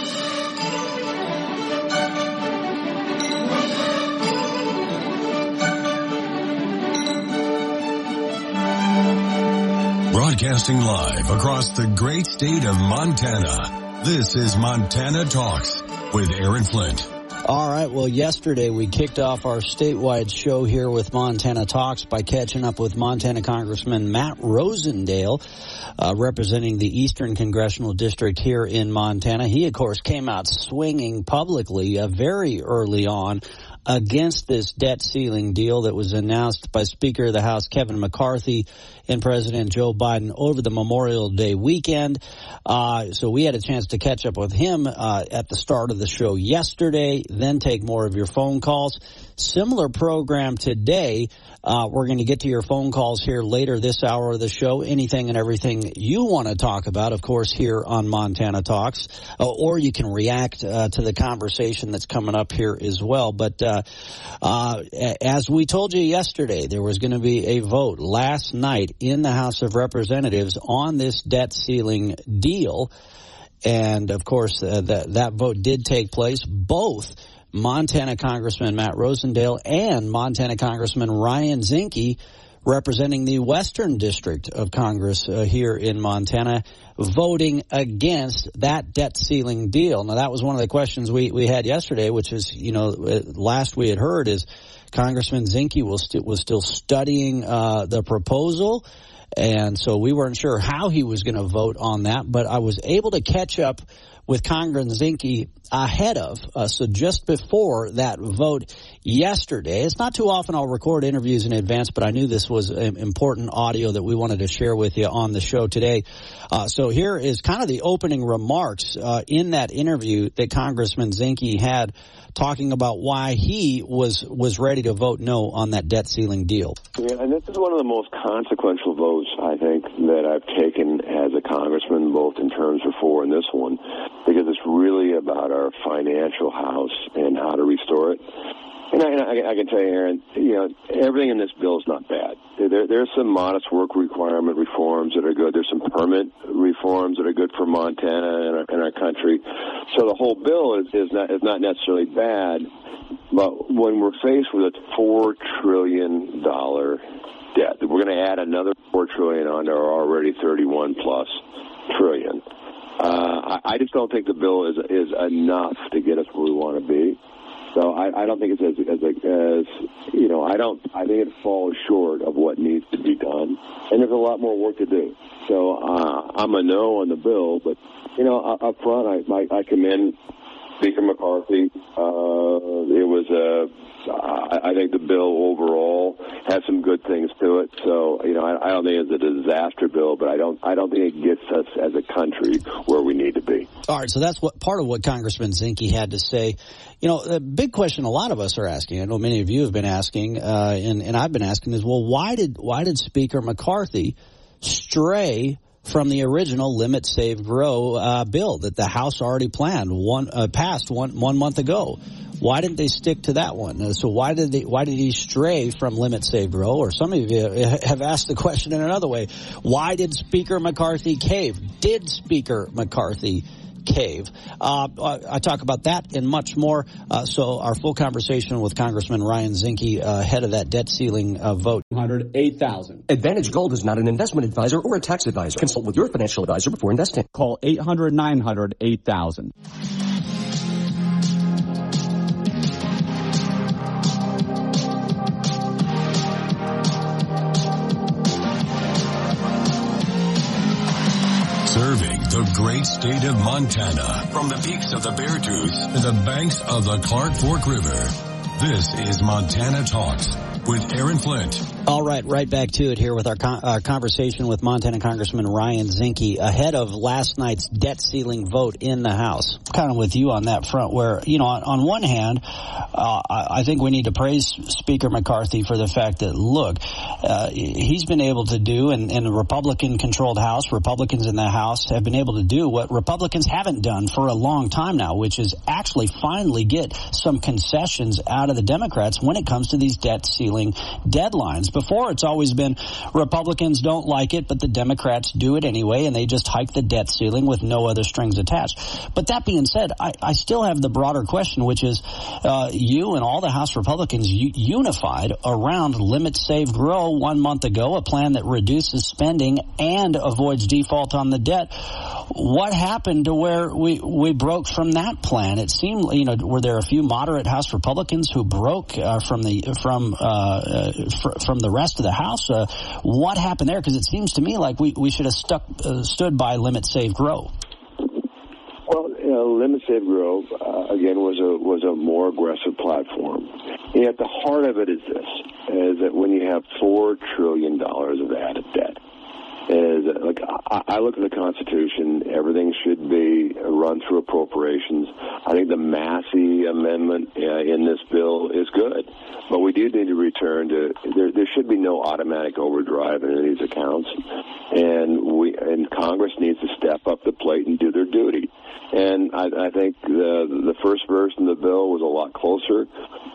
Broadcasting live across the great state of Montana, this is Montana Talks with Aaron Flint. All right, well, yesterday we kicked off our statewide show here with Montana Talks by catching up with Montana Congressman Matt Rosendale, representing the Eastern Congressional District here in Montana. He, of course, came out swinging publicly very early on against this debt ceiling deal that was announced by Speaker of the House Kevin McCarthy and President Joe Biden over the Memorial Day weekend. So we had a chance to catch up with him at the start of the show yesterday, then take more of your phone calls. Similar program today. We're going to get to your phone calls here later this hour of the show. Anything and everything you want to talk about, of course, here on Montana Talks, or you can react to the conversation that's coming up here as well. But as we told you yesterday, there was going to be a vote last night in the House of Representatives on this debt ceiling deal. And, of course, that vote did take place. Both Montana Congressman Matt Rosendale and Montana Congressman Ryan Zinke, representing the Western District of Congress here in Montana, voting against that debt ceiling deal. Now, that was one of the questions we had yesterday, which is, last we had heard is Congressman Zinke was still studying the proposal. And so we weren't sure how he was going to vote on that, but I was able to catch up with Congressman Zinke ahead of, so just before that vote yesterday. It's not too often I'll record interviews in advance, but I knew this was important audio that we wanted to share with you on the show today. So here is kind of the opening remarks in that interview that Congressman Zinke had, talking about why he was ready to vote no on that debt ceiling deal. Yeah, and this is one of the most consequential votes, I think, that I've taken as a congressman, both in terms of for and this one, because it's really about our financial house and how to restore it. And I can tell you, Aaron, everything in this bill is not bad. There's some modest work requirement reforms that are good. There's some permit reforms that are good for Montana and our country. So the whole bill is not necessarily bad. But when we're faced with a $4 trillion debt, we're going to add another $4 trillion onto our already 31+ trillion. I just don't think the bill is enough to get us where we want to be. So I don't think it's I think it falls short of what needs to be done, and there's a lot more work to do. So I'm a no on the bill, but up front I commend Speaker McCarthy. I think the bill overall has some good things to it. So I don't think it's a disaster bill, but I don't think it gets us as a country where we need to be. All right, so that's part of what Congressman Zinke had to say. The big question a lot of us are asking, I know many of you have been asking, and I've been asking, is, well, why did Speaker McCarthy stray from the original Limit, Save, Grow bill that the House already passed one month ago? Why didn't they stick to that one? So why did he stray from Limit, Save, Grow? Or some of you have asked the question in another way. Why did Speaker McCarthy cave? Did Speaker McCarthy cave? I talk about that and much more. So our full conversation with Congressman Ryan Zinke ahead of that debt ceiling vote. $800,000. Advantage Gold is not an investment advisor or a tax advisor. Consult with your financial advisor before investing. Call 800-900-8000. Serving the great state of Montana, from the peaks of the Beartooth to the banks of the Clark Fork River. This is Montana Talks with Aaron Flint. All right back to it here with our conversation with Montana Congressman Ryan Zinke ahead of last night's debt ceiling vote in the House. Kind of with you on that front where, on one hand, I think we need to praise Speaker McCarthy for the fact that, look, he's been able to do, and a Republican-controlled House, Republicans in the House have been able to do what Republicans haven't done for a long time now, which is actually finally get some concessions out of the Democrats when it comes to these debt ceiling deadlines. before, it's always been Republicans don't like it, but the Democrats do it anyway, and they just hike the debt ceiling with no other strings attached. But that being said, I still have the broader question, which is you and all the House Republicans unified around Limit, Save, Grow 1 month ago, a plan that reduces spending and avoids default on the debt. What happened to where we broke from that plan? It seemed, were there a few moderate House Republicans who broke from the rest of the House? What happened there? Because it seems to me like we should have stood by Limit, Save, Grow. Well, Limit, Save, Grow again was a more aggressive platform. And at the heart of it is that when you have $4 trillion of added debt. I look at the Constitution, everything should be run through appropriations. I think the Massey amendment in this bill is good, but we do need to return to, there should be no automatic overdrive in any of these accounts, and Congress needs to step up the plate and do their duty. And I think the first version of the bill was a lot closer.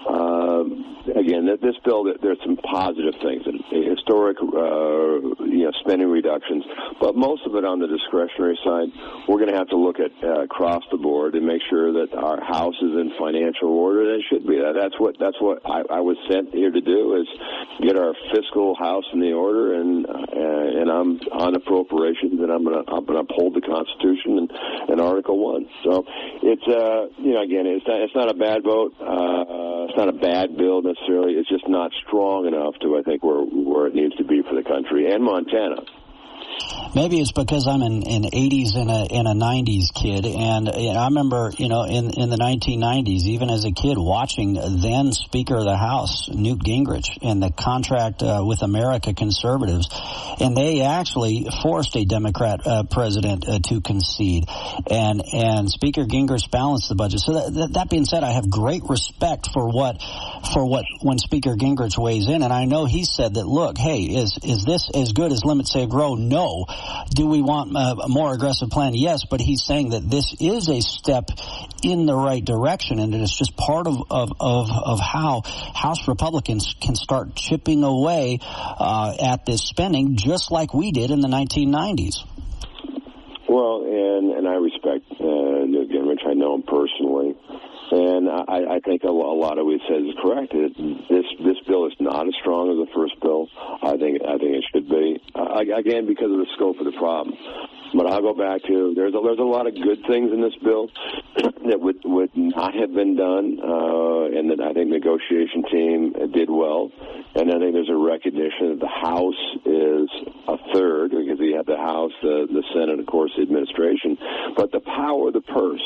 Again, this bill, there's some positive things, historic, spending reductions, but most of it on the discretionary side, we're going to have to look at across the board and make sure that our house is in financial order. That should be. That's what I was sent here to do, is get our fiscal house in the order, and I'm on appropriations, and I'm going to uphold the Constitution and Article 1. So it's again, it's not a bad vote. It's not a bad bill necessarily. It's just not strong enough to, I think, where it needs to be for the country and Montana. Maybe it's because I'm an 80s and a 90s kid, and I remember, in the 1990s, even as a kid, watching then Speaker of the House, Newt Gingrich, in the contract with America Conservatives, and they actually forced a Democrat president to concede, and Speaker Gingrich balanced the budget. So that being said, I have great respect for what when Speaker Gingrich weighs in, and I know he said that, look, hey, is this as good as Limit, Save, Grow? No. Do we want a more aggressive plan? Yes, but he's saying that this is a step in the right direction, and it's just part of how House Republicans can start chipping away at this spending, just like we did in the 1990s. Well, and I respect Newt Gingrich. I know him personally. And I think a lot of what he says is correct. This bill is not as strong as the first bill. I think it should be, again, because of the scope of the problem. But I'll go back to, there's a lot of good things in this bill that would not have been done, and that I think the negotiation team did well. And I think there's a recognition that the House is a third, because you have the House, the Senate, of course, the administration. But the power of the purse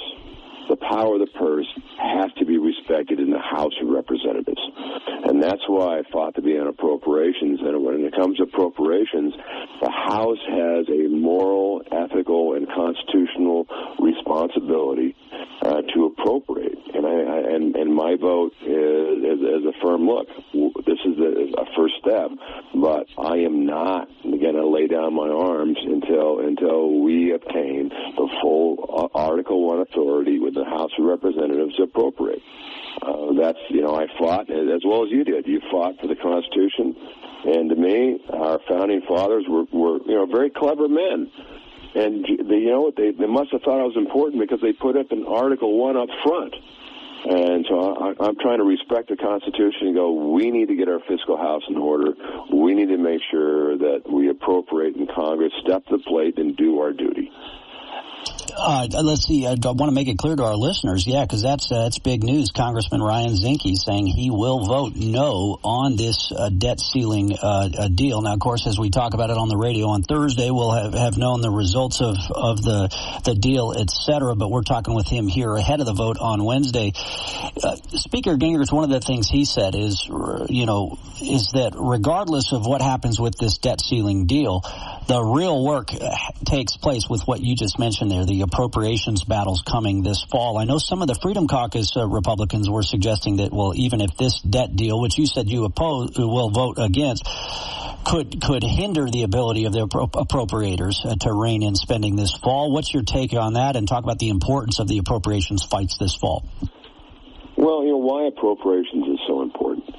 has to be respected in the House of Representatives. And that's why I fought to be on appropriations. And when it comes to appropriations, the House has a moral, ethical, and constitutional responsibility to appropriate. And my vote is a firm look. This is a first step, but I am not going to lay down my arms until we obtain the full Article 1 authority with the House of Representatives to appropriate. I fought, as well as you did. You fought for the Constitution, and to me, our founding fathers were very clever men. And they must have thought I was important because they put up an Article 1 up front. And so I'm trying to respect the Constitution and go, we need to get our fiscal house in order. We need to make sure that we appropriate in Congress, step to the plate, and do our duty. Let's see. I want to make it clear to our listeners, because that's big news. Congressman Ryan Zinke saying he will vote no on this debt ceiling deal. Now, of course, as we talk about it on the radio on Thursday, we'll have known the results of the deal, etc. But we're talking with him here ahead of the vote on Wednesday. Speaker Gingrich, one of the things he said is that regardless of what happens with this debt ceiling deal, the real work takes place with what you just mentioned there, the appropriations battles coming this fall. I know some of the Freedom Caucus Republicans were suggesting that, well, even if this debt deal, which you said you will vote against, could hinder the ability of the appropriators to rein in spending this fall. What's your take on that? And talk about the importance of the appropriations fights this fall. Well, why appropriations is so important.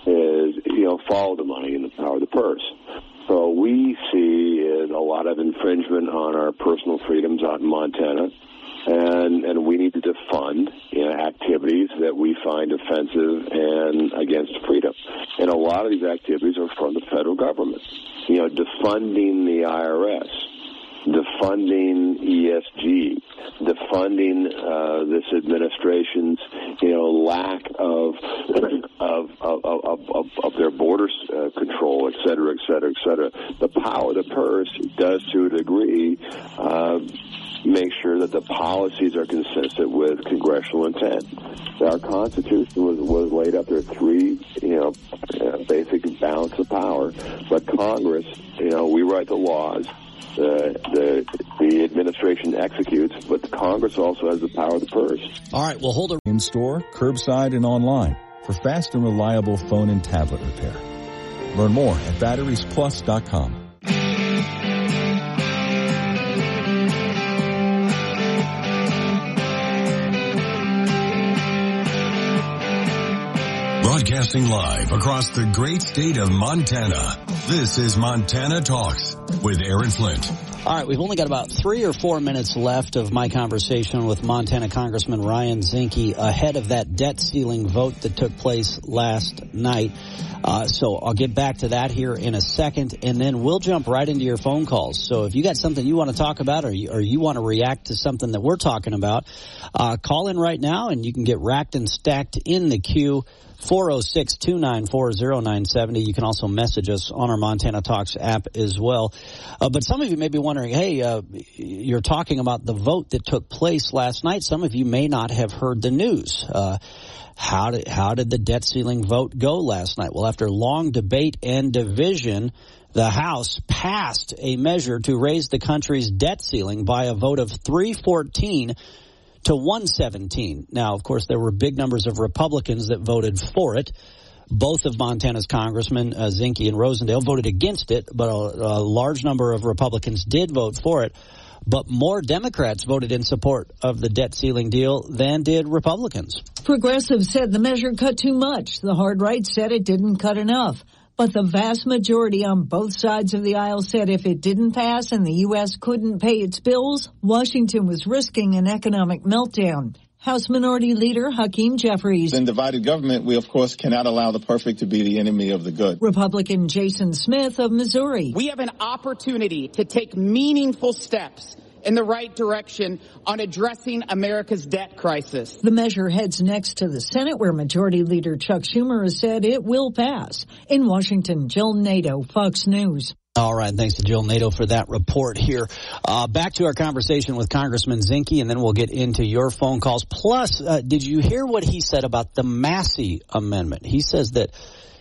is, follow the money and the power of the purse. So we see a lot of infringement on our personal freedoms out in Montana, and we need to defund activities that we find offensive and against freedom. And a lot of these activities are from the federal government. Defunding the IRS, defunding ESG, defunding this administration's lack of their border control, et cetera, et cetera, et cetera. The power of the purse does, to a degree, make sure that the policies are consistent with congressional intent. Our Constitution was laid up. There are three, basic balance of power. But Congress, we write the laws. The administration executes, but the Congress also has the power of the purse. All right, well, hold it. In store, curbside, and online for fast and reliable phone and tablet repair. Learn more at batteriesplus.com. Broadcasting live across the great state of Montana. This is Montana Talks with Aaron Flint. All right, we've only got about 3 or 4 minutes left of my conversation with Montana Congressman Ryan Zinke ahead of that debt ceiling vote that took place last night. So I'll get back to that here in a second, and then we'll jump right into your phone calls. So if you got something you want to talk about or you want to react to something that we're talking about, call in right now, and you can get racked and stacked in the queue. 406-294-0970. You can also message us on our Montana Talks app as well. But some of you may be wondering, hey, you're talking about the vote that took place last night. Some of you may not have heard the news. How did the debt ceiling vote go last night? Well, after long debate and division, the House passed a measure to raise the country's debt ceiling by a vote of 314 to 117. Now, of course, there were big numbers of Republicans that voted for it. Both of Montana's congressmen, Zinke and Rosendale, voted against it, but a large number of Republicans did vote for it. But more Democrats voted in support of the debt ceiling deal than did Republicans. Progressives said the measure cut too much. The hard right said it didn't cut enough. But the vast majority on both sides of the aisle said if it didn't pass and the U.S. couldn't pay its bills, Washington was risking an economic meltdown. House Minority Leader Hakeem Jeffries. In divided government, we, of course, cannot allow the perfect to be the enemy of the good. Republican Jason Smith of Missouri. We have an opportunity to take meaningful steps in the right direction on addressing America's debt crisis. The measure heads next to the Senate, where Majority Leader Chuck Schumer has said it will pass. In Washington, Jill Nato, Fox News. All right, thanks to Jill Nato for that report here. Back to our conversation with Congressman Zinke, and then we'll get into your phone calls. Plus, did you hear what he said about the Massey Amendment? He says that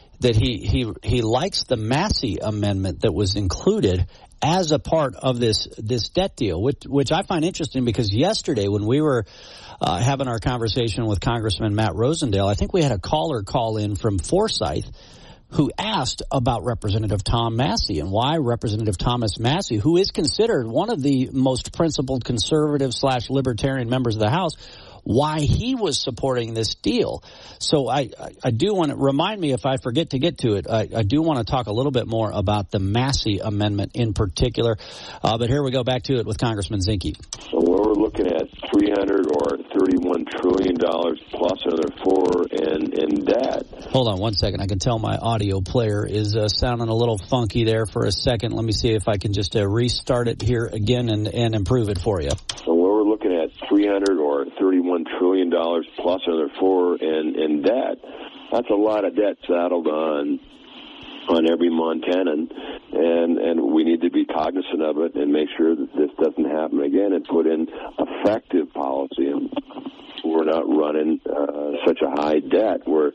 he likes the Massey Amendment that was included as a part of this debt deal, which I find interesting because yesterday when we were having our conversation with Congressman Matt Rosendale, I think we had a caller call in from Forsyth who asked about Representative Tom Massey and why Representative Thomas Massey, who is considered one of the most principled conservative/libertarian members of the House, why he was supporting this deal. So I do want to remind me if I forget to get to it. I do want to talk a little bit more about the Massey Amendment in particular. But here we go back to it with Congressman Zinke. So we're looking at $300 or $31 trillion plus another $4 in debt. Hold on one second. I can tell my audio player is sounding a little funky there for a second. Let me see if I can just restart it here again and improve it for you. So we're looking at $300 or $31 trillion plus another $4 in debt. That's a lot of debt saddled on every Montanan, and we need to be cognizant of it and make sure that this doesn't happen again and put in effective policy. And we're not running such a high debt where,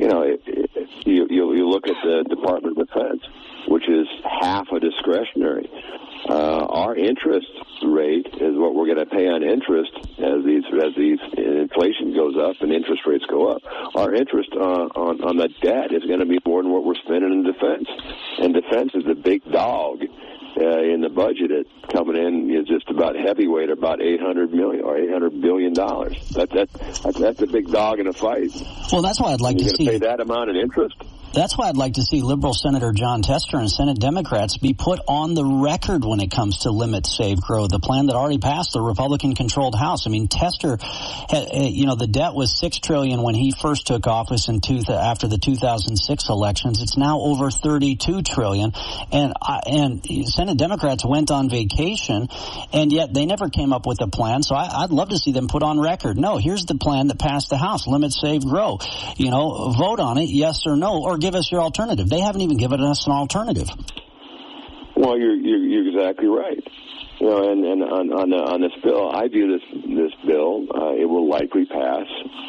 you look at the Department of Defense, which is half a discretionary. Our interest rate is what we're going to pay on interest as these inflation goes up and interest rates go up. Our interest on the debt is going to be more than what we're spending in defense. And defense is a big dog in the budget. It coming in is just about heavyweight, about $800 million or $800 billion. That's a big dog in a fight. Well, that's why I'd like to see. You're going to pay that amount in interest? That's why I'd like to see liberal Senator Jon Tester and Senate Democrats be put on the record when it comes to Limit, Save, Grow, the plan that already passed the Republican-controlled House. I mean, Tester, the debt was $6 trillion when he first took office after the 2006 elections. It's now over $32 trillion, and Senate Democrats went on vacation, and yet they never came up with a plan. So I'd love to see them put on record. No, here's the plan that passed the House: Limit, Save, Grow. Vote on it, yes or no, or give us your alternative. They haven't even given us an alternative. Well, you're exactly right. And on this bill, I view this bill. It will likely pass.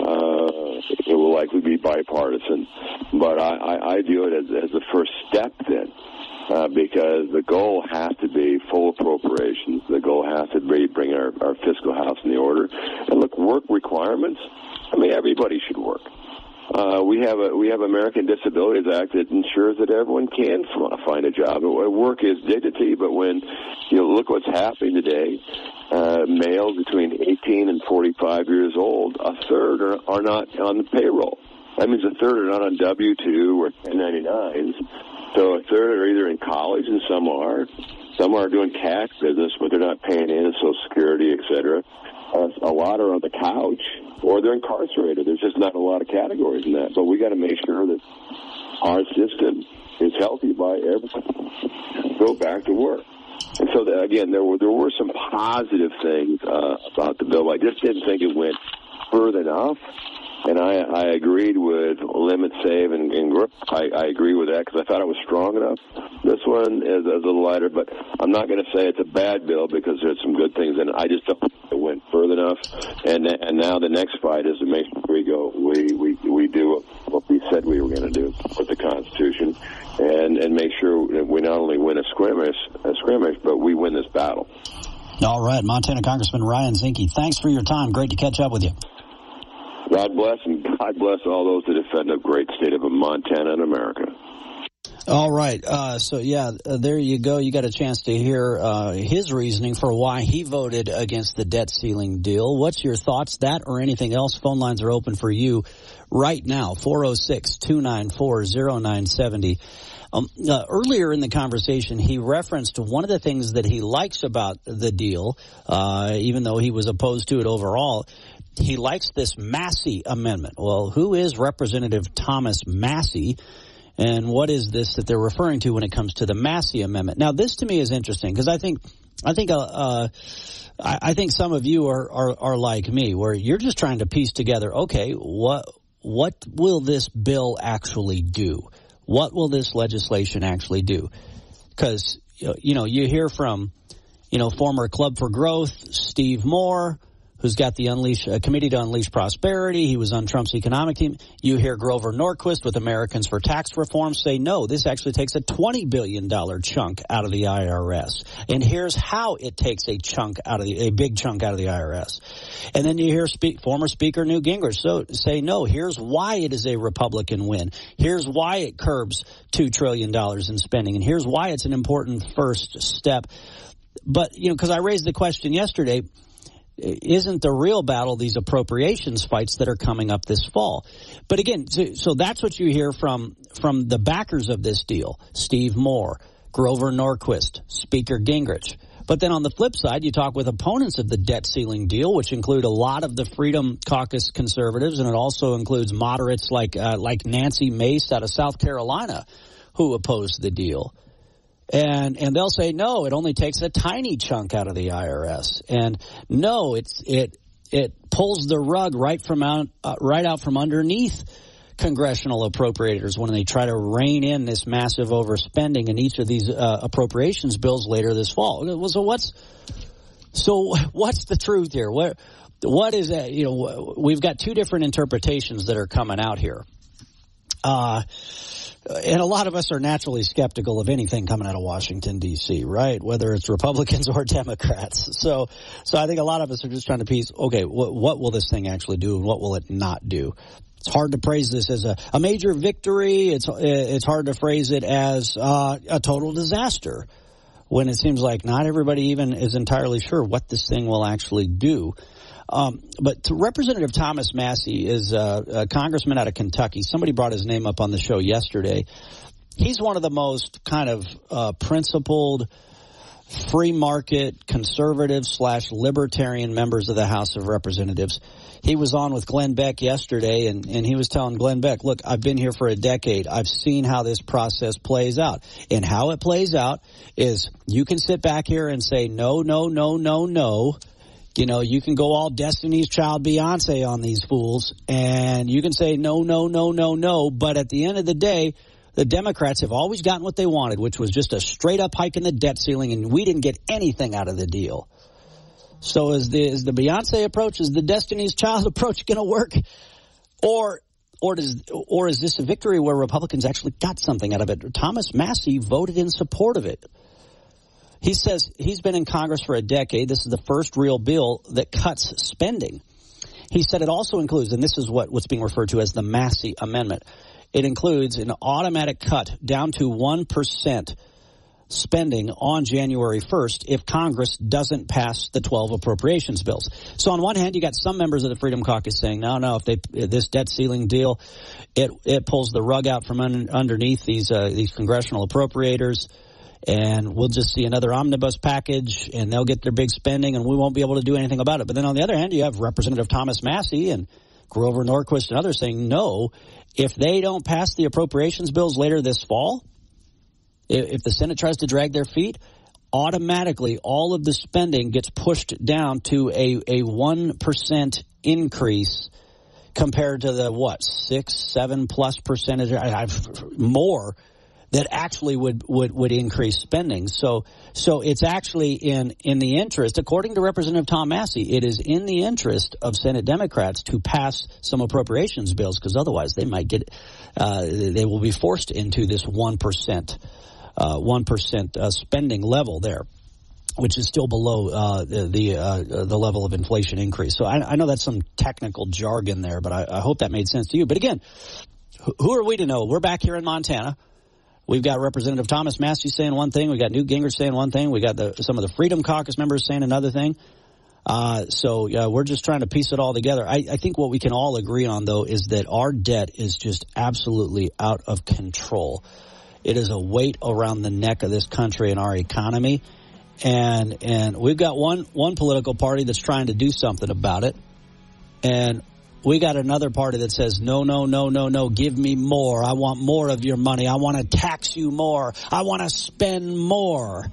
It will likely be bipartisan, but I view it as the first step then. Because the goal has to be full appropriations. The goal has to be bring our fiscal house in the order. And look, work requirements. I mean, everybody should work. We have American Disabilities Act that ensures that everyone can find a job. Work is dignity, but when you look what's happening today, males between 18 and 45 years old, a third are not on the payroll. That means a third are not on W-2 or 1099s. So a third are either in college, and some are. Some are doing cash business, but they're not paying in Social Security, et cetera. A lot are on the couch, or they're incarcerated. There's just not a lot of categories in that. But we got to make sure that our system is healthy by everyone go back to work. And so, again, there were some positive things about the bill. I just didn't think it went further enough. And I agreed with Limit, Save, and Grow. I agree with that because I thought it was strong enough. This one is a little lighter, but I'm not going to say it's a bad bill because there's some good things in it. I just don't think it went further enough. And now the next fight is to make sure we do what we said we were going to do with the Constitution, and make sure that we not only win a skirmish, but we win this battle. All right, Montana Congressman Ryan Zinke, thanks for your time. Great to catch up with you. God bless, and God bless all those that defend the great state of Montana and America. All right. There you go. You got a chance to hear his reasoning for why he voted against the debt ceiling deal. What's your thoughts? That or anything else? Phone lines are open for you right now, 406-294-0970. Earlier in the conversation, he referenced one of the things that he likes about the deal, even though he was opposed to it overall. He likes this Massey Amendment. Well, who is Representative Thomas Massey, and what is this that they're referring to when it comes to the Massey Amendment? Now, this to me is interesting because I think some of you are like me, where you're just trying to piece together, okay, what will this bill actually do? What will this legislation actually do? Because you hear from former Club for Growth Steve Moore, who's got the Committee to Unleash Prosperity. He was on Trump's economic team. You hear Grover Norquist with Americans for Tax Reform say, no, this actually takes a $20 billion chunk out of the IRS. And here's how it takes a big chunk out of the IRS. And then you hear former Speaker Newt Gingrich say, no, here's why it is a Republican win. Here's why it curbs $2 trillion in spending. And here's why it's an important first step. But, because I raised the question yesterday, isn't the real battle these appropriations fights that are coming up this fall? But again, so that's what you hear from the backers of this deal: Steve Moore, Grover Norquist, Speaker Gingrich. But then on the flip side, you talk with opponents of the debt ceiling deal, which include a lot of the Freedom Caucus conservatives, and it also includes moderates like Nancy Mace out of South Carolina, who opposed the deal. And they'll say, no, it only takes a tiny chunk out of the IRS. And no, it pulls the rug right out from underneath congressional appropriators when they try to rein in this massive overspending in each of these appropriations bills later this fall. So what's the truth here? What is that? We've got two different interpretations that are coming out here. And a lot of us are naturally skeptical of anything coming out of Washington, D.C., right? Whether it's Republicans or Democrats. So I think a lot of us are just trying to piece, okay, what will this thing actually do and what will it not do? It's hard to praise this as a major victory. It's hard to phrase it as a total disaster when it seems like not everybody even is entirely sure what this thing will actually do. But Representative Thomas Massie is a congressman out of Kentucky. Somebody brought his name up on the show yesterday. He's one of the most kind of principled, free market, conservative / libertarian members of the House of Representatives. He was on with Glenn Beck yesterday, and he was telling Glenn Beck, look, I've been here for a decade. I've seen how this process plays out. And how it plays out is you can sit back here and say, no, no, no, no, no. You know, you can go all Destiny's Child Beyonce on these fools, and you can say no, no, no, no, no. But at the end of the day, the Democrats have always gotten what they wanted, which was just a straight-up hike in the debt ceiling, and we didn't get anything out of the deal. So is the Beyonce approach, is the Destiny's Child approach going to work? Or is this a victory where Republicans actually got something out of it? Thomas Massie voted in support of it. He says he's been in Congress for a decade. This is the first real bill that cuts spending. He said it also includes, and this is what's being referred to as the Massie Amendment, it includes an automatic cut down to 1% spending on January 1st if Congress doesn't pass the 12 appropriations bills. So on one hand, you got some members of the Freedom Caucus saying, no, if this debt ceiling deal, it pulls the rug out from underneath these congressional appropriators, and we'll just see another omnibus package, and they'll get their big spending, and we won't be able to do anything about it. But then on the other hand, you have Representative Thomas Massie and Grover Norquist and others saying, no, if they don't pass the appropriations bills later this fall, if the Senate tries to drag their feet, automatically all of the spending gets pushed down to a 1% increase compared to the, 6-7+ % more that actually would increase spending. So it's actually in the interest, according to Representative Tom Massie, it is in the interest of Senate Democrats to pass some appropriations bills, because otherwise they might get they will be forced into this 1% spending level there, which is still below the level of inflation increase. So I know that's some technical jargon there, but I hope that made sense to you. But again, who are we to know? We're back here in Montana. We've got Representative Thomas Massie saying one thing. We've got Newt Gingrich saying one thing. We got some of the Freedom Caucus members saying another thing. So we're just trying to piece it all together. I think what we can all agree on, though, is that our debt is just absolutely out of control. It is a weight around the neck of this country and our economy. And we've got one political party that's trying to do something about it. And we got another party that says, no, no, no, no, no, give me more. I want more of your money. I want to tax you more. I want to spend more.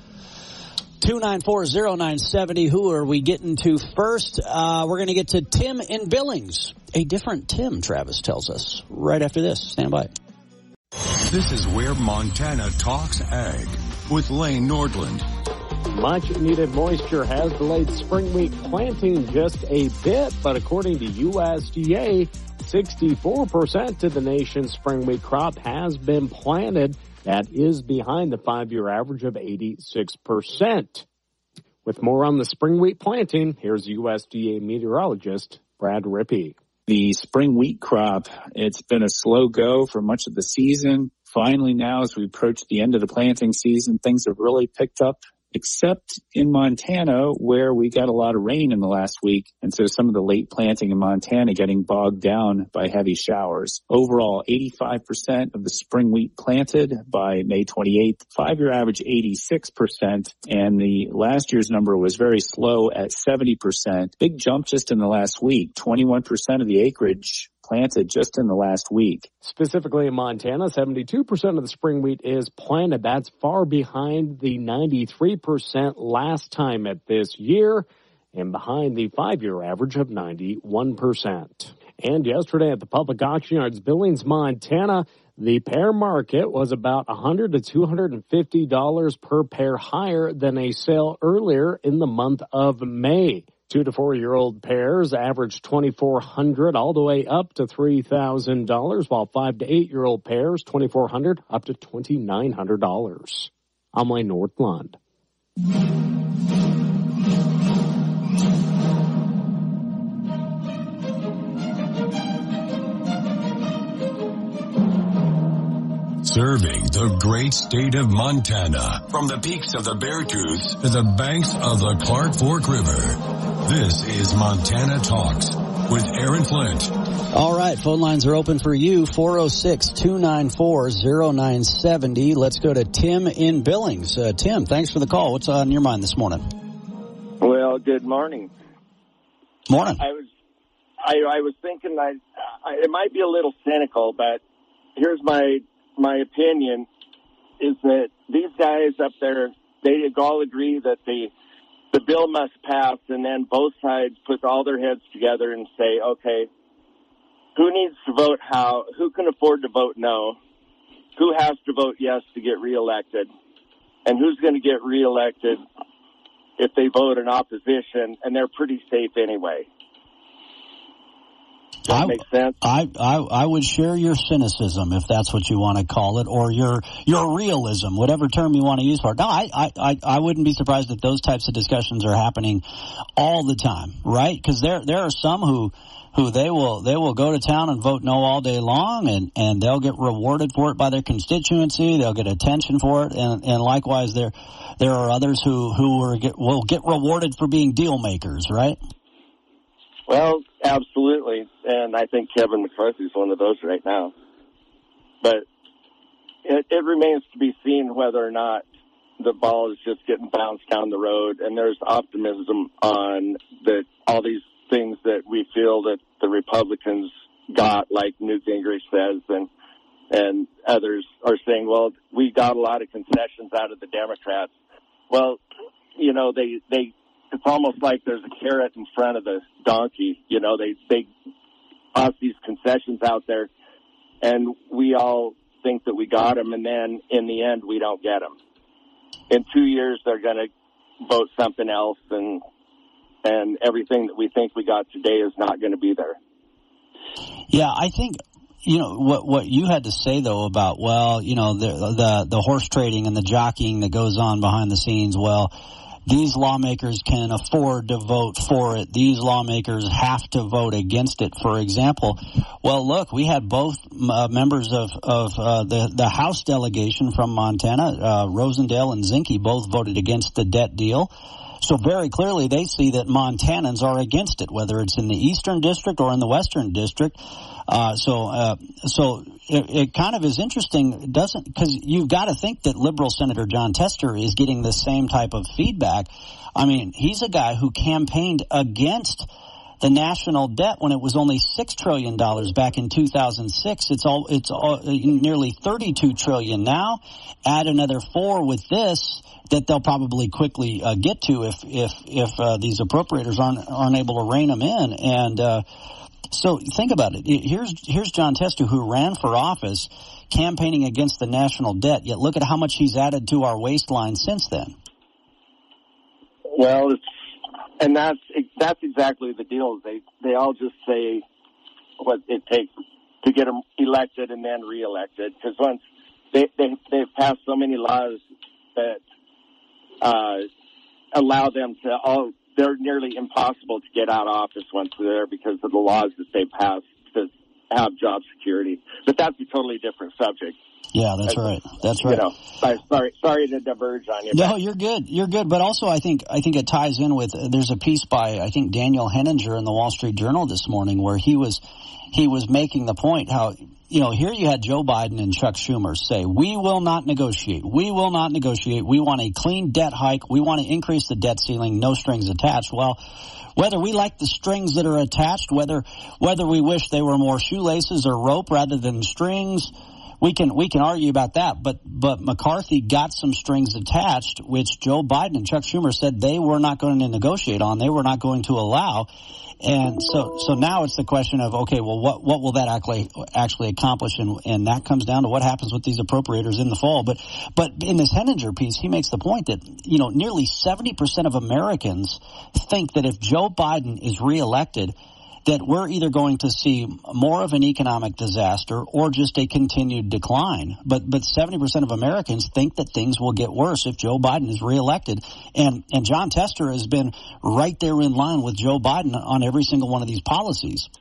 294-0970. Who are we getting to first? We're going to get to Tim in Billings. A different Tim, Travis tells us. Right after this. Stand by. This is Where Montana Talks Ag with Lane Nordland. Much needed moisture has delayed spring wheat planting just a bit, but according to USDA, 64% of the nation's spring wheat crop has been planted. That is behind the 5-year average of 86%. With more on the spring wheat planting, here's USDA meteorologist Brad Rippey. The spring wheat crop, it's been a slow go for much of the season. Finally now, as we approach the end of the planting season, things have really picked up, except in Montana, where we got a lot of rain in the last week. And so some of the late planting in Montana getting bogged down by heavy showers. Overall, 85% of the spring wheat planted by May 28th, 5-year average 86%. And the last year's number was very slow at 70%. Big jump just in the last week, 21% of the acreage planted just in the last week. Specifically in Montana, 72% of the spring wheat is planted. That's far behind the 93% last time at this year and behind the 5-year average of 91%. And yesterday at the public auction yards, Billings, Montana, the pear market was about $100 to $250 per pear higher than a sale earlier in the month of May. 2 to 4-year-old pears averaged $2,400 all the way up to $3,000, while 5 to 8-year-old pears $2,400 up to $2,900. I'm Lane Nordland. Serving the great state of Montana, from the peaks of the Beartooth to the banks of the Clark Fork River. This is Montana Talks with Aaron Flint. All right, phone lines are open for you, 406-294-0970. Let's go to Tim in Billings. Tim, thanks for the call. What's on your mind this morning? Well, good morning. Morning. I was thinking it might be a little cynical, but here's my opinion, is that these guys up there, they all agree that the bill must pass, and then both sides put all their heads together and say, okay, who needs to vote how? Who can afford to vote no? Who has to vote yes to get reelected? And who's going to get reelected if they vote in opposition? And they're pretty safe anyway. Does that make sense? I would share your cynicism, if that's what you want to call it, or your realism, whatever term you want to use for it. No, I wouldn't be surprised if those types of discussions are happening all the time, right? Because there are some who they will go to town and vote no all day long, and they'll get rewarded for it by their constituency. They'll get attention for it, and likewise there are others who will get rewarded for being deal makers, right? Well, absolutely, and I think Kevin McCarthy is one of those right now. But it remains to be seen whether or not the ball is just getting bounced down the road, and there's optimism on all these things that we feel that the Republicans got, like Newt Gingrich says, and others are saying, well, we got a lot of concessions out of the Democrats. Well, you know, it's almost like there's a carrot in front of the donkey. You know, they toss these concessions out there, and we all think that we got them, and then in the end, we don't get them. In 2 years, they're going to vote something else, and everything that we think we got today is not going to be there. Yeah, I think, you know, what you had to say, though, about, well, you know, the horse trading and the jockeying that goes on behind the scenes, well, these lawmakers can afford to vote for it. These lawmakers have to vote against it, for example. Well, look, we had both members of the House delegation from Montana, Rosendale and Zinke, both voted against the debt deal. So very clearly they see that Montanans are against it, whether it's in the Eastern District or in the Western District. So it kind of is interesting, doesn't, because you've got to think that liberal Senator Jon Tester is getting the same type of feedback. I mean, he's a guy who campaigned against the national debt when it was only $6 trillion back in 2006. It's nearly $32 trillion now. Add another 4 with this that they'll probably quickly get to if these appropriators aren't able to rein them in. And so think about it. Here's Jon Tester, who ran for office campaigning against the national debt, yet look at how much he's added to our waistline since then. Well, and that's exactly the deal. They all just say what it takes to get them elected and then reelected, because once they've passed so many laws that allow them to they're nearly impossible to get out of office once they're there because of the laws that they passed to have job security. But that's a totally different subject. Yeah, that's right. That's right. You know, sorry to diverge on you. No, you're good. You're good. But also, I think it ties in with. There's a piece by I think Daniel Henninger in the Wall Street Journal this morning where he was making the point how, you know, here you had Joe Biden and Chuck Schumer say, we will not negotiate. We will not negotiate. We want a clean debt hike. We want to increase the debt ceiling, no strings attached. Well, whether we like the strings that are attached, whether we wish they were more shoelaces or rope rather than strings, we can argue about that. But McCarthy got some strings attached, which Joe Biden and Chuck Schumer said they were not going to negotiate on. They were not going to allow. And so now it's the question of, okay, well, what will that actually accomplish? And that comes down to what happens with these appropriators in the fall. But in this Henninger piece, he makes the point that, you know, nearly 70% of Americans think that if Joe Biden is reelected, that we're either going to see more of an economic disaster or just a continued decline. But 70% of Americans think that things will get worse if Joe Biden is reelected. And Jon Tester has been right there in line with Joe Biden on every single one of these policies.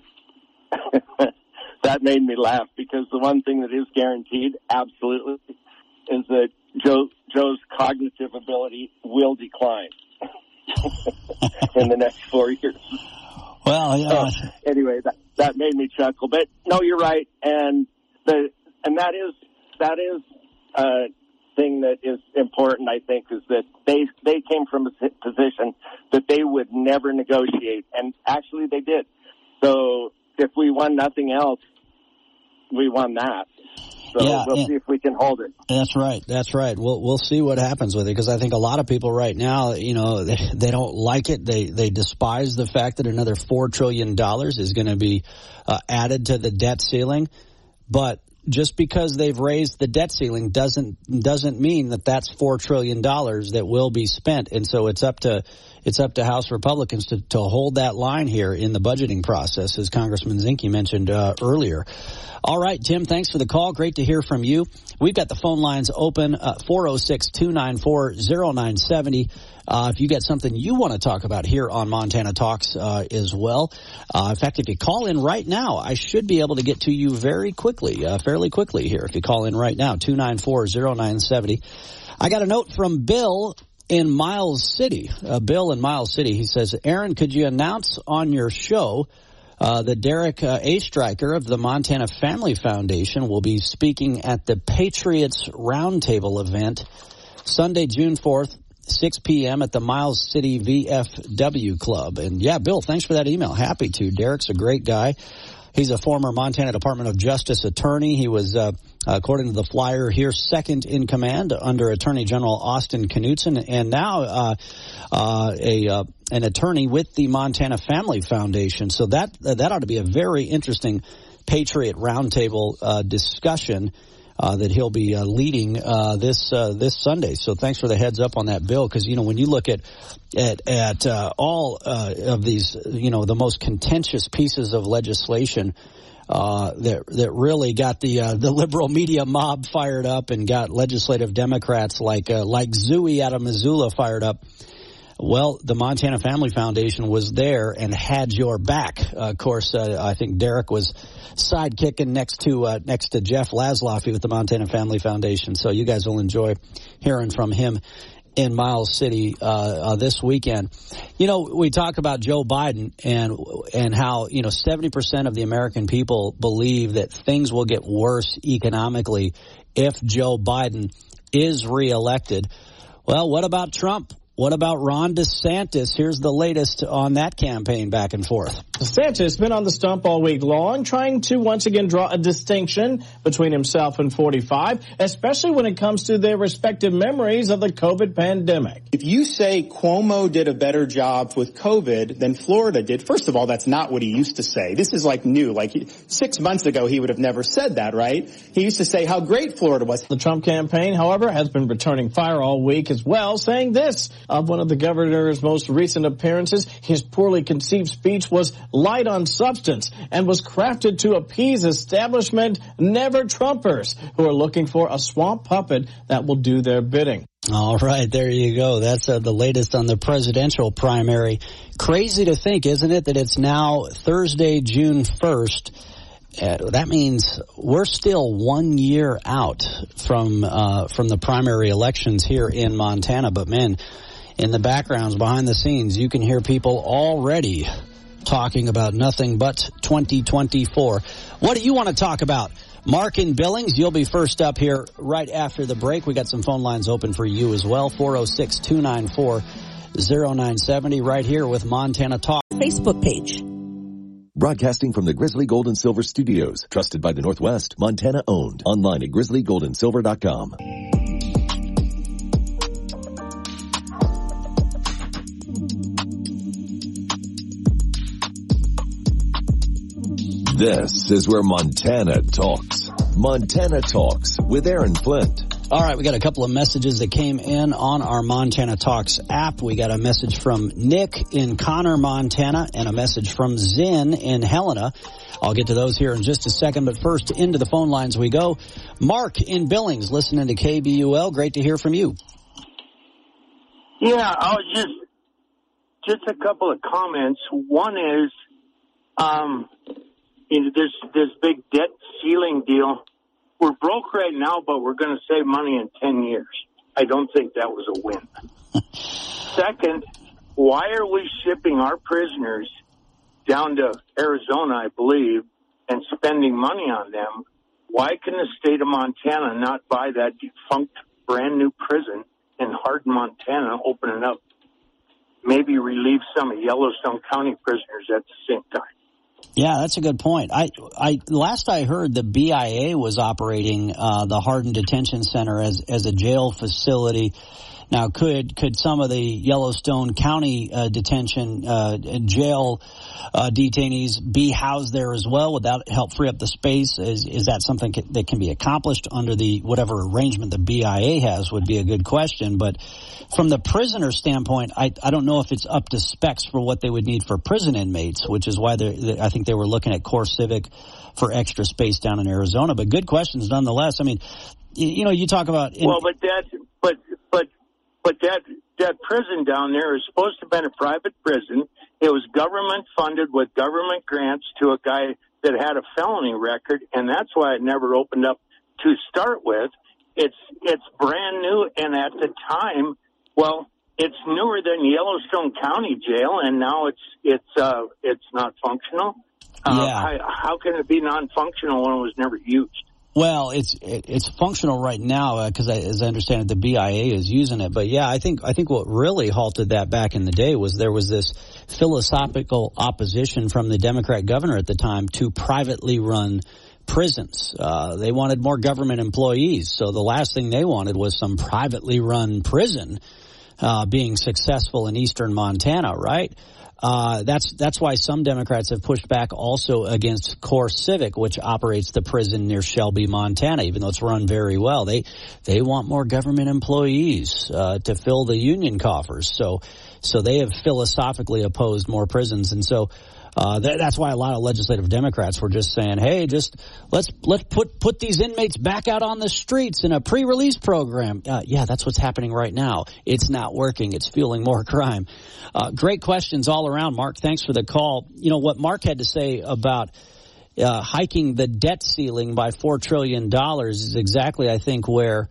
That made me laugh, because the one thing that is guaranteed, absolutely, is that Joe's cognitive ability will decline. in the next 4 years. Well, yeah. Anyway, that made me chuckle. But no, you're right, and that is a thing that is important. I think is that they came from a position that they would never negotiate, and actually they did. So if we won nothing else, we won that. So we'll see if we can hold it. That's right. We'll see what happens with it, because I think a lot of people right now, they don't like it. They despise the fact that another $4 trillion is going to be added to the debt ceiling. But just because they've raised the debt ceiling doesn't mean that that's $4 trillion that will be spent. And so it's up to House Republicans to hold that line here in the budgeting process, as Congressman Zinke mentioned earlier. All right, Tim, thanks for the call. Great to hear from you. We've got the phone lines open, 406-294-0970. If you got something you want to talk about here on Montana Talks as well. In fact, if you call in right now, I should be able to get to you fairly quickly here. If you call in right now, 294-0970. I got a note from Bill in Miles City. Bill in Miles City, he says, Aaron, could you announce on your show that Derek A. Stryker of the Montana Family Foundation will be speaking at the Patriots Roundtable event Sunday, June 4th, 6 p.m. at the Miles City VFW Club. And yeah, Bill, thanks for that email. Happy to. Derek's a great guy. He's a former Montana Department of Justice attorney. He was, according to the flyer here, second in command under Attorney General Austin Knudsen, and now an attorney with the Montana Family Foundation. So that ought to be a very interesting Patriot Roundtable discussion that he'll be leading this Sunday. So thanks for the heads up on that, Bill, because when you look at all of these, the most contentious pieces of legislation that really got the liberal media mob fired up and got legislative Democrats like Zooey out of Missoula fired up. Well, the Montana Family Foundation was there and had your back. Of course, I think Derek was sidekicking next to Jeff Laszloffy with the Montana Family Foundation. So you guys will enjoy hearing from him in Miles City this weekend. We talk about Joe Biden and how 70% of the American people believe that things will get worse economically if Joe Biden is reelected. Well, what about Trump? What about Ron DeSantis? Here's the latest on that campaign back and forth. DeSantis has been on the stump all week long, trying to once again draw a distinction between himself and 45, especially when it comes to their respective memories of the COVID pandemic. If you say Cuomo did a better job with COVID than Florida did, first of all, that's not what he used to say. This is new. 6 months ago, he would have never said that, right? He used to say how great Florida was. The Trump campaign, however, has been returning fire all week as well, saying this of one of the governor's most recent appearances: his poorly conceived speech was light on substance and was crafted to appease establishment never-Trumpers who are looking for a swamp puppet that will do their bidding. All right, there you go. That's the latest on the presidential primary. Crazy to think, isn't it, that it's now Thursday, June 1st. That means we're still 1 year out from the primary elections here in Montana. But, man, in the backgrounds, behind the scenes, you can hear people already talking about nothing but 2024. What do you want to talk about? Mark in Billings, you'll be first up here right after the break. We got some phone lines open for you as well. 406-294-0970 right here with Montana Talk Facebook page. Broadcasting from the Grizzly Gold and Silver Studios, trusted by the Northwest, Montana owned. Online at grizzlygoldandsilver.com. This is where Montana talks. Montana Talks with Aaron Flint. All right, we got a couple of messages that came in on our Montana Talks app. We got a message from Nick in Connor, Montana, and a message from Zinn in Helena. I'll get to those here in just a second, but first, into the phone lines we go. Mark in Billings, listening to KBUL. Great to hear from you. Yeah, I was just a couple of comments. One is, this big debt ceiling deal. We're broke right now, but we're going to save money in 10 years. I don't think that was a win. Second, why are we shipping our prisoners down to Arizona, I believe, and spending money on them? Why can the state of Montana not buy that defunct brand new prison in Hardin, Montana, open it up? Maybe relieve some of Yellowstone County prisoners at the same time. Yeah, that's a good point. Last I heard, the BIA was operating the Hardin Detention Center as a jail facility. Now, could some of the Yellowstone County detention jail detainees be housed there as well? Would that help free up the space? Is that something that can be accomplished under the whatever arrangement the BIA has? Would be a good question. But from the prisoner standpoint, I don't know if it's up to specs for what they would need for prison inmates, which is why I think they were looking at CoreCivic for extra space down in Arizona. But good questions nonetheless. I mean, you talk about But that prison down there is supposed to have been a private prison. It was government funded with government grants to a guy that had a felony record, and that's why it never opened up to start with. It's brand new, and at the time, well, it's newer than Yellowstone County Jail, and now it's not functional. How can it be non-functional when it was never used? Well, it's functional right now because, as I understand it, the BIA is using it. But yeah, I think what really halted that back in the day was there was this philosophical opposition from the Democrat governor at the time to privately run prisons. They wanted more government employees, so the last thing they wanted was some privately run prison being successful in eastern Montana, right? That's why some Democrats have pushed back also against CoreCivic, which operates the prison near Shelby, Montana, even though it's run very well. They want more government employees to fill the union coffers. So they have philosophically opposed more prisons, and so that's why a lot of legislative Democrats were just saying, "Hey, let's put these inmates back out on the streets in a pre-release program." Yeah, that's what's happening right now. It's not working. It's fueling more crime. Great questions all around, Mark. Thanks for the call. You know what Mark had to say about hiking the debt ceiling by $4 trillion is exactly, I think, where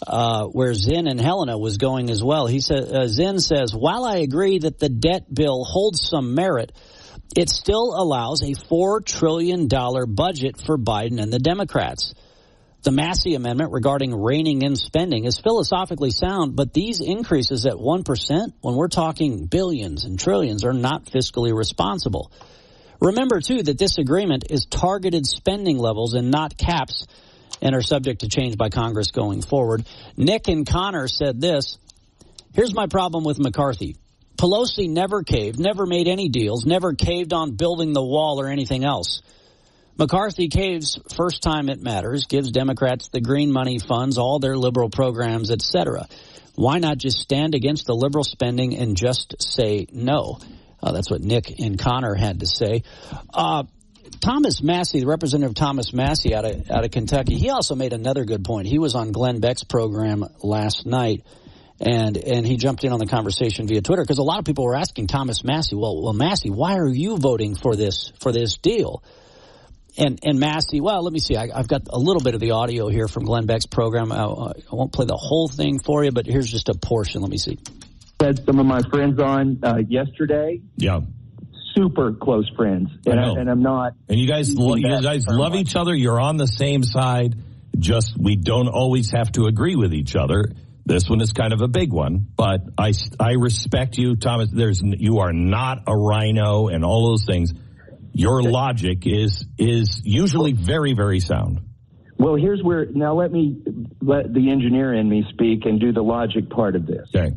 Zinn and Helena was going as well. He said, Zinn says, while I agree that the debt bill holds some merit, it still allows a $4 trillion budget for Biden and the Democrats. The Massey Amendment regarding reining in spending is philosophically sound, but these increases at 1%, when we're talking billions and trillions, are not fiscally responsible. Remember, too, that this agreement is targeted spending levels and not caps, and are subject to change by Congress going forward. Nick and Connor said this: here's my problem with McCarthy. Pelosi never caved, never made any deals, never caved on building the wall or anything else. McCarthy caves first time it matters, gives Democrats the green money, funds all their liberal programs, etc. Why not just stand against the liberal spending and just say no? That's what Nick and Connor had to say. Thomas Massey, the Representative Thomas Massey out of Kentucky, he also made another good point. He was on Glenn Beck's program last night. And he jumped in on the conversation via Twitter because a lot of people were asking Thomas Massey, well, Massey, why are you voting for this deal? And Massey, well, let me see. I've got a little bit of the audio here from Glenn Beck's program. I won't play the whole thing for you, but here's just a portion. Let me see. Had some of my friends on yesterday. Yeah. Super close friends, and I'm not. And you guys love each other. You're on the same side. Just we don't always have to agree with each other. This one is kind of a big one, but I respect you, Thomas. You are not a rhino and all those things. Your logic is usually very, very sound. Well, here's where now let the engineer in me speak and do the logic part of this. Okay.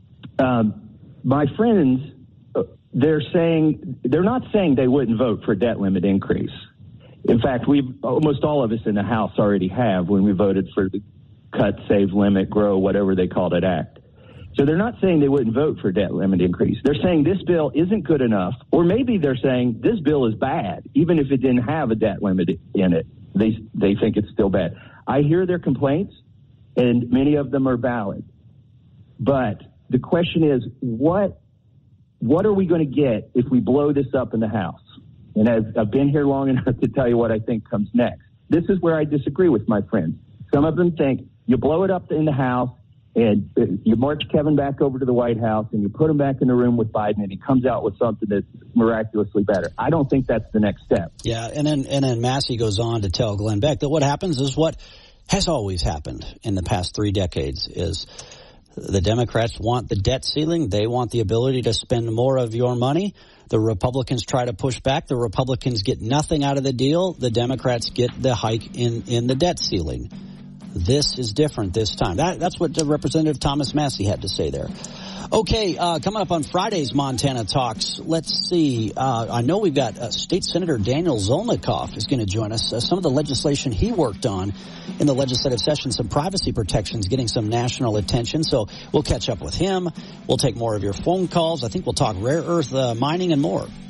My friends, they're not saying they wouldn't vote for a debt limit increase. In fact, almost all of us in the House already have when we voted for the Cut, Save, Limit, Grow, whatever they called it, act. So they're not saying they wouldn't vote for debt limit increase. They're saying this bill isn't good enough, or maybe they're saying this bill is bad, even if it didn't have a debt limit in it. They think it's still bad. I hear their complaints, and many of them are valid. But the question is, what are we going to get if we blow this up in the House? And I've been here long enough to tell you what I think comes next. This is where I disagree with my friends. Some of them think you blow it up in the House, and you march Kevin back over to the White House and you put him back in the room with Biden and he comes out with something that's miraculously better. I don't think that's the next step. Yeah, and then Massey goes on to tell Glenn Beck that what happens is what has always happened in the past 3 decades is the Democrats want the debt ceiling. They want the ability to spend more of your money. The Republicans try to push back. The Republicans get nothing out of the deal. The Democrats get the hike in the debt ceiling. This is different this time. That's what Representative Thomas Massey had to say there. Okay, coming up on Friday's Montana Talks, let's see. I know we've got State Senator Daniel Zolnikoff is going to join us. Some of the legislation he worked on in the legislative session, some privacy protections getting some national attention. So we'll catch up with him. We'll take more of your phone calls. I think we'll talk rare earth mining and more.